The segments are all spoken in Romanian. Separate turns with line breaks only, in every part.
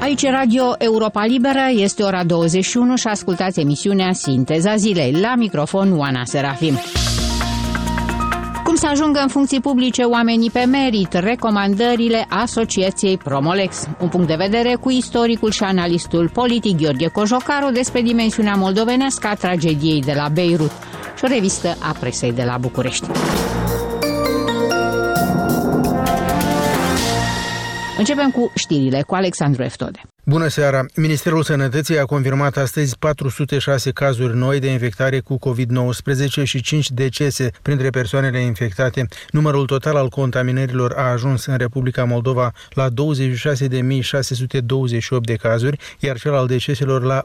Aici Radio Europa Liberă, este ora 21 și ascultați emisiunea Sinteza Zilei. La microfon Oana Serafim. Cum să ajungă în funcții publice oamenii pe merit? Recomandările Asociației Promolex. Un punct de vedere cu istoricul și analistul politic Gheorghe Cojocaru despre dimensiunea moldovenească a tragediei de la Beirut și o revistă a presei de la București. Începem cu știrile cu Alexandru Eftode.
Bună seara! Ministerul Sănătății a confirmat astăzi 406 cazuri noi de infectare cu COVID-19 și 5 decese printre persoanele infectate. Numărul total al contaminărilor a ajuns în Republica Moldova la 26.628 de cazuri, iar cel al deceselor la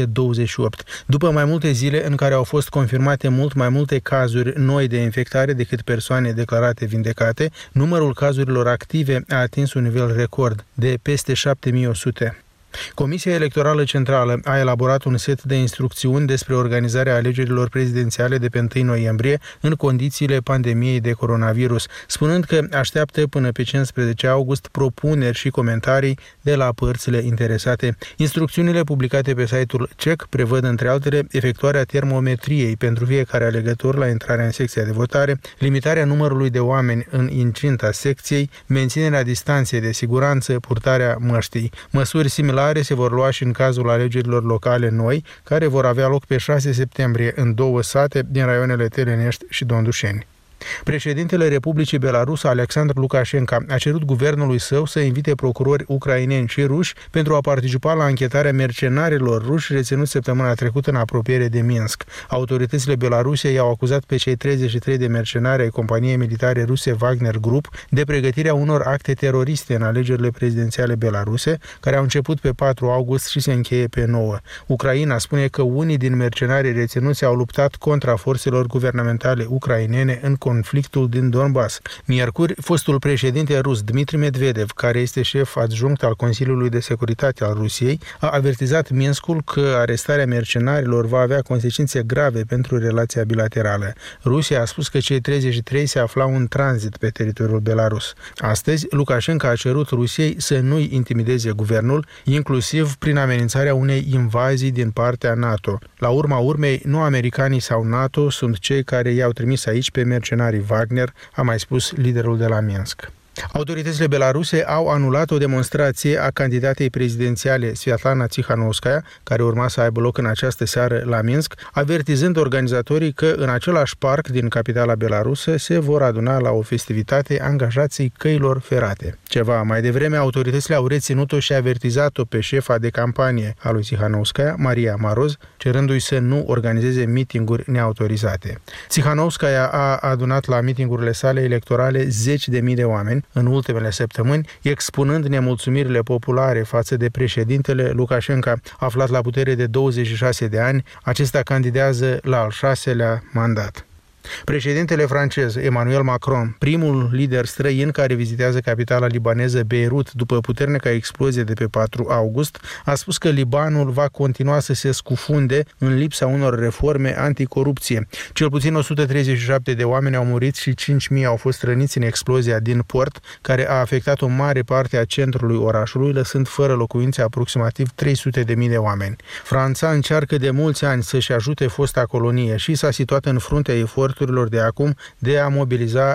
828. După mai multe zile în care au fost confirmate mult mai multe cazuri noi de infectare decât persoane declarate vindecate, numărul cazurilor active a atins un nivel record de peste 7.100. Comisia Electorală Centrală a elaborat un set de instrucțiuni despre organizarea alegerilor prezidențiale de pe 1 noiembrie în condițiile pandemiei de coronavirus, spunând că așteaptă până pe 15 august propuneri și comentarii de la părțile interesate. Instrucțiunile publicate pe site-ul CEC prevăd, între altele, efectuarea termometriei pentru fiecare alegător la intrarea în secția de votare, limitarea numărului de oameni în incinta secției, menținerea distanței de siguranță, purtarea măștii. Măsuri similare se vor lua și în cazul alegerilor locale noi, care vor avea loc pe 6 septembrie în 2 sate din raioanele Telenești și Dondușeni. Președintele Republicii Belarus, Alexandru Lukashenko, a cerut guvernului său să invite procurori ucraineni și ruși pentru a participa la anchetarea mercenarilor ruși reținuți săptămâna trecută în apropiere de Minsk. Autoritățile Belarusiei i-au acuzat pe cei 33 de mercenari ai companiei militare ruse Wagner Group de pregătirea unor acte teroriste în alegerile prezidențiale belaruse, care au început pe 4 august și se încheie pe 9. Ucraina spune că unii din mercenarii reținuți au luptat contra forțelor guvernamentale ucrainene în conflictul din Donbass. Miercuri, fostul președinte rus Dmitri Medvedev, care este șef adjunct al Consiliului de Securitate al Rusiei, a avertizat Minskul că arestarea mercenarilor va avea consecințe grave pentru relația bilaterală. Rusia a spus că cei 33 se aflau în tranzit pe teritoriul Belarus. Astăzi, Lukashenko a cerut Rusiei să nu-i intimideze guvernul, inclusiv prin amenințarea unei invazii din partea NATO. La urma urmei, nu americanii sau NATO sunt cei care i-au trimis aici pe mercenarii Wagner, a mai spus liderul de la Minsk. Autoritățile belaruse au anulat o demonstrație a candidatei prezidențiale Svetlana Tsikhanouskaya, care urma să aibă loc în această seară la Minsk, avertizând organizatorii că în același parc din capitala belarusă se vor aduna la o festivitate angajații căilor ferate. Ceva mai devreme, autoritățile au reținut-o și avertizat-o pe șefa de campanie a lui Tsikhanouskaya, Maria Maroz, cerându-i să nu organizeze mitinguri neautorizate. Tsikhanouskaya a adunat la mitingurile sale electorale 10.000 de oameni în ultimele săptămâni, expunând nemulțumirile populare față de președintele Lukashenko, aflat la putere de 26 de ani. Acesta candidează la al 6-lea mandat. Președintele francez Emmanuel Macron, primul lider străin care vizitează capitala libaneză Beirut după puternica explozie de pe 4 august, a spus că Libanul va continua să se scufunde în lipsa unor reforme anticorupție. Cel puțin 137 de oameni au murit și 5.000 au fost răniți în explozia din port, care a afectat o mare parte a centrului orașului, lăsând fără locuințe aproximativ 300.000 de oameni. Franța încearcă de mulți ani să-și ajute fosta colonie și s-a situat în fruntea eforturilor de acum de a mobiliza